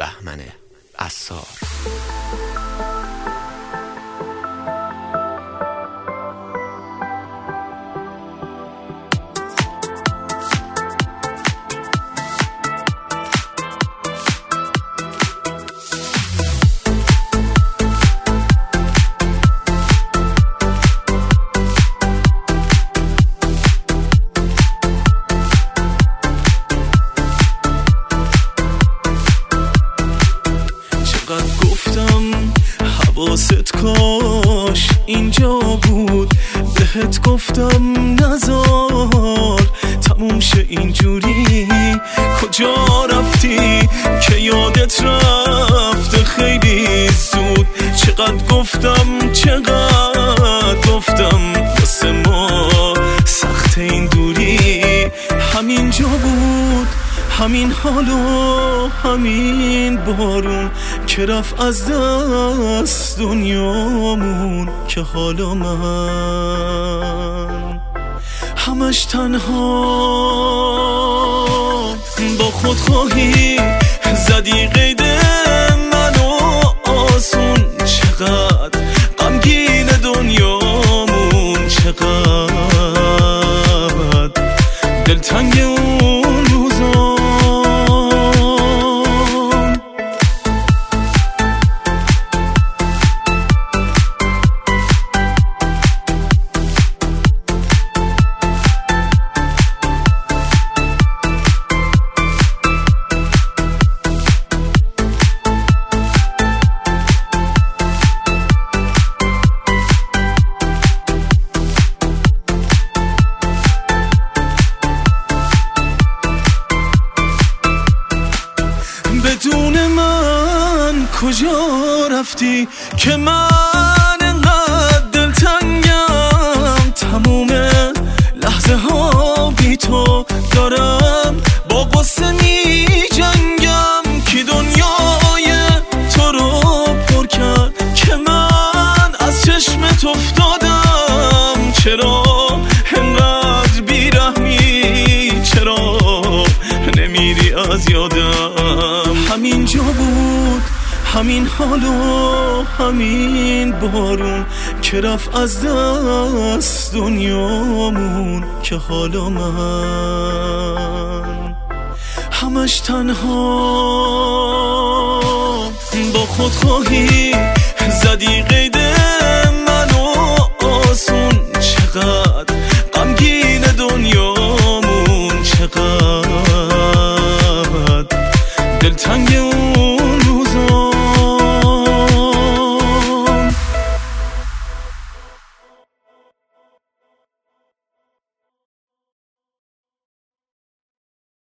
بهمن عصار. حواست کاش اینجا بود، بهت گفتم نزار تموم شه اینجوری. کجا رفتی که یادت رفته خیلی زود؟ چقدر گفتم واسه ما سخت این دوری. همینجا بود همین حال و همین بارون که رفت از دست دنیامون، که حالا من همش تنها با خودخواهی زدی قید منو آسون. چقدر غمگین دنیامون، چقدر دلتنگ اون روزا. بدون من کجا رفتی که من انقدر دلتنگم؟ تموم لحظه ها بی تو دارم با قصه می جنگم. که دنیای تو رو پر کرد که من از چشمت افتادم. چرا انقدر بیرحمی؟ چرا نمیری از یادم؟ همینجا بود همین حال و همین بارون که رفت از دست دنیامون، که حالا من همش تنها با خودخواهی زدی قید منو آسون. چقدر غمگین دنیامون، چقدر دلتنگ اون